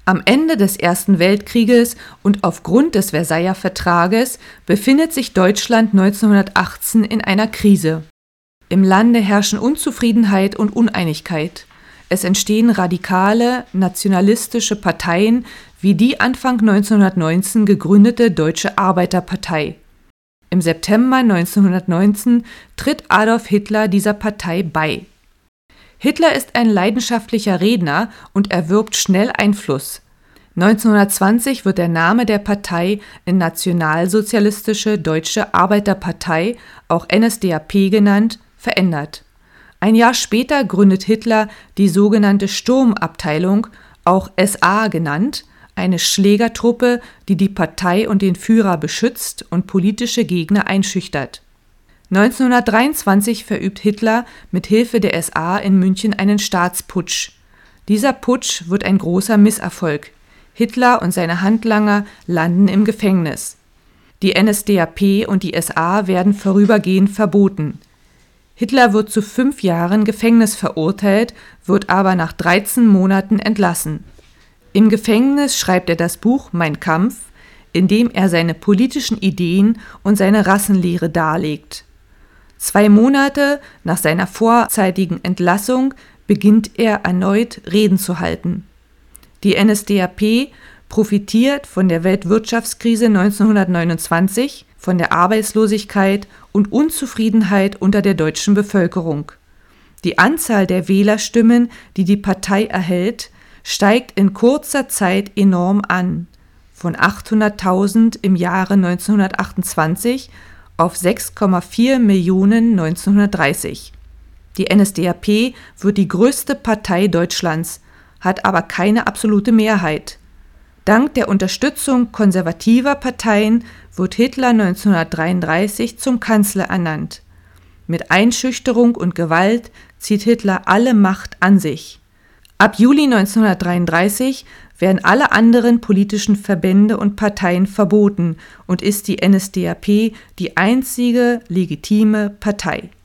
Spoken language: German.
Am Ende des Ersten Weltkrieges und aufgrund des Versailler Vertrages befindet sich Deutschland 1918 in einer Krise. Im Lande herrschen Unzufriedenheit und Uneinigkeit. Es entstehen radikale, nationalistische Parteien wie die Anfang 1919 gegründete Deutsche Arbeiterpartei. Im September 1919 tritt Adolf Hitler dieser Partei bei. Hitler ist ein leidenschaftlicher Redner und erwirbt schnell Einfluss. 1920 wird der Name der Partei in Nationalsozialistische Deutsche Arbeiterpartei, auch NSDAP genannt, verändert. Ein Jahr später gründet Hitler die sogenannte Sturmabteilung, auch SA genannt, eine Schlägertruppe, die die Partei und den Führer beschützt und politische Gegner einschüchtert. 1923 verübt Hitler mit Hilfe der SA in München einen Staatsputsch. Dieser Putsch wird ein großer Misserfolg. Hitler und seine Handlanger landen im Gefängnis. Die NSDAP und die SA werden vorübergehend verboten. Hitler wird zu 5 Jahren Gefängnis verurteilt, wird aber nach 13 Monaten entlassen. Im Gefängnis schreibt er das Buch Mein Kampf, in dem er seine politischen Ideen und seine Rassenlehre darlegt. 2 Monate nach seiner vorzeitigen Entlassung beginnt er erneut Reden zu halten. Die NSDAP profitiert von der Weltwirtschaftskrise 1929, von der Arbeitslosigkeit und Unzufriedenheit unter der deutschen Bevölkerung. Die Anzahl der Wählerstimmen, die die Partei erhält, steigt in kurzer Zeit enorm an, von 800.000 im Jahre 1928 auf 6,4 Millionen 1930. Die NSDAP wird die größte Partei Deutschlands, hat aber keine absolute Mehrheit. Dank der Unterstützung konservativer Parteien wird Hitler 1933 zum Kanzler ernannt. Mit Einschüchterung und Gewalt zieht Hitler alle Macht an sich. Ab Juli 1933 werden alle anderen politischen Verbände und Parteien verboten und ist die NSDAP die einzige legitime Partei.